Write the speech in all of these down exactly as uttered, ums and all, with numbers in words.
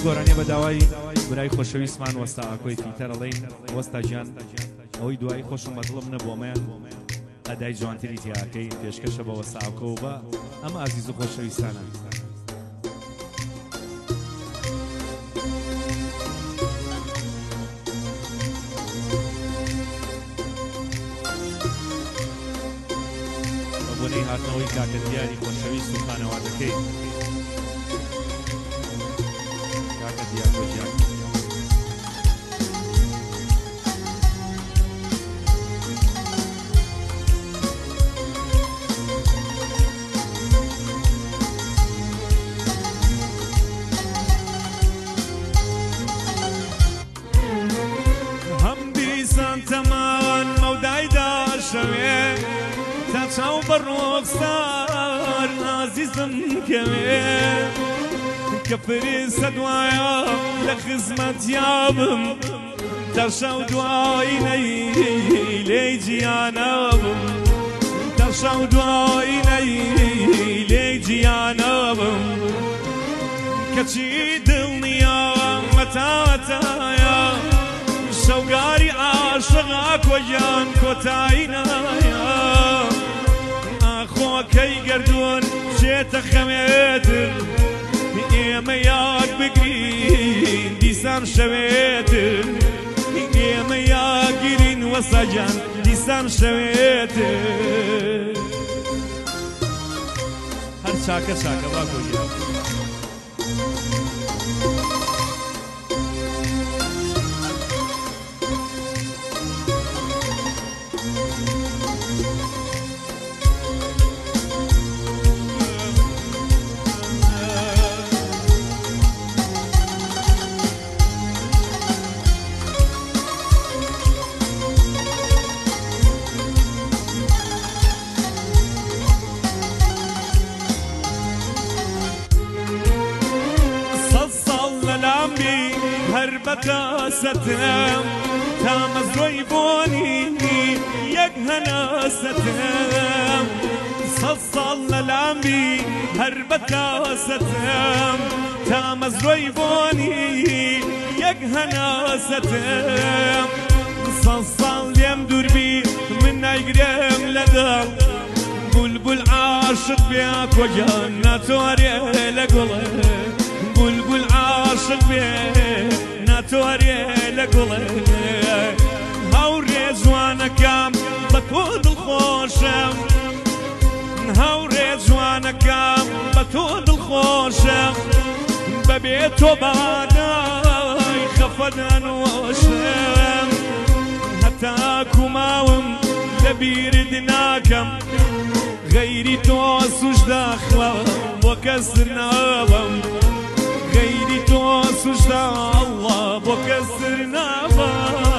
گۆرانیە بە داوای برای خۆشەویستمان وەستا ئاکۆی فیلتەر ئەڵێین وەستا گیان ئەوەی دوایی خۆشم بەدڵم نەبووەمەیان ئەدای جوانتری تیاکەی پێشکەشە بە وەستا ئاکۆ بە ئەمە ئازیز و خۆشەویستانە بۆنەی هاتنەوەی کاکە دیاری خۆشەویست و خانەوادەکەی کاکە دیار بەجیان هەم دیسان تەمان مەودای داشەوێ تا چاو بە ڕۆکسار ئازیزم کەوێ کە فرێسە دوایە لە خزمەتیابم تا شەو دوایی نەی لێی گیانەبم تا شەو دوایی نەی لێی گیانەبم کەچی دڵنیا مەتاتایە شەوگاری عاشقا کۆیان کۆتایی نایە ئاخۆکەی گەردوون شێتە خەمێتر ئێمە یاد بگرین دیسان شەوێتر ئێمە یاگیرین وەسەجان دیسان شەوێتر هەر چاکە چاکە با کۆگیان هەر بەتاسەتم تا مەزرۆی بۆنی یەک هەناسەتم سەد ساڵ لەلامبی هەر بەتاسەتم تا مەزرۆی بۆنی یەک هەناسەتم سەد ساڵ لێم دووربی من نایگرێم لەگەڵ بولبول عاشق بێ کۆگیان ناتوارێ لە گوڵێ بولبول عاشق بێ ناتوارێ لە گوڵێ هەوڕێ جوانەکەم بە تۆ دڵخۆشم هەوڕێ جوانەکەم بە تۆ دڵخۆشم بەبێ تۆ بەوانای خەفەدانۆشم هەتاکو ماوم لەبیرت ناکەم غەیری تۆ سوژدە خڵەوە بۆ کەس نابم غەیری تۆ سوژدە ئەڵڵا بۆ کەس نابم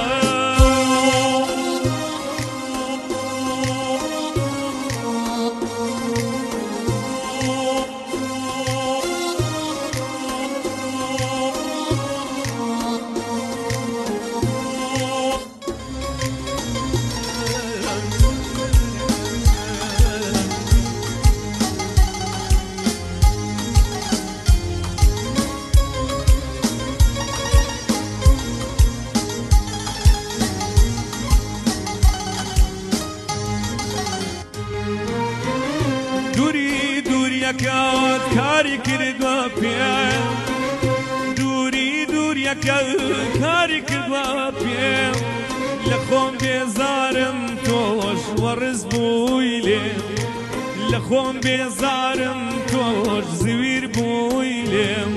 یەکەوت کاری کردوە پێم دووری دوور یەکەوت کاری کردوە پێم لە خۆم بێزارم تۆش وەڕز بووی لێم لە خۆم بێزارم تۆش زویر بووی لێم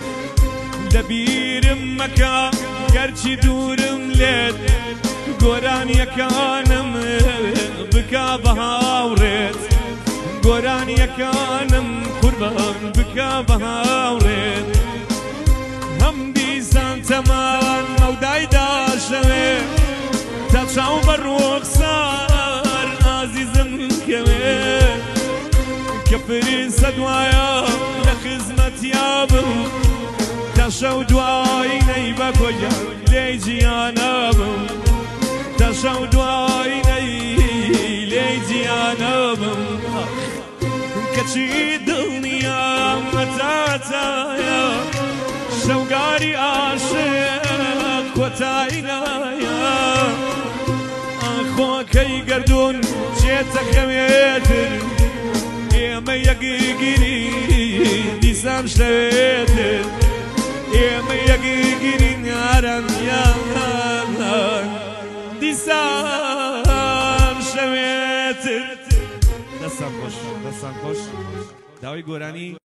لەبیرم مەکە گەرچی دوورم لێت گۆرانیەکانم بکا بە هاوڕێت گۆرانیەکانم قوربان بکە بە هاوڕێت هەم دیسان تەمان مەودای داشەوێ تا چاو بە ڕۆکسار ئازیزم کەوێ کە فرێسە دوایە لە خزمەتیابم تا شەو دوایی نەی بە کۆگیان لێی گیانەبم تا شەو دوایی نەی لێی گیانەبم کەچی دڵنیام مەتاتایە شەوگاری عاشق کۆتایی نایە خۆکەی گەردوون چێتە کەوێتر ئێمە یەکگیری دیسان شەوێتر ئێمە یەکگیرین ئارەمیان دیسان شەوێتر. دەستان خۆش دەستان خۆش داوای گۆرانی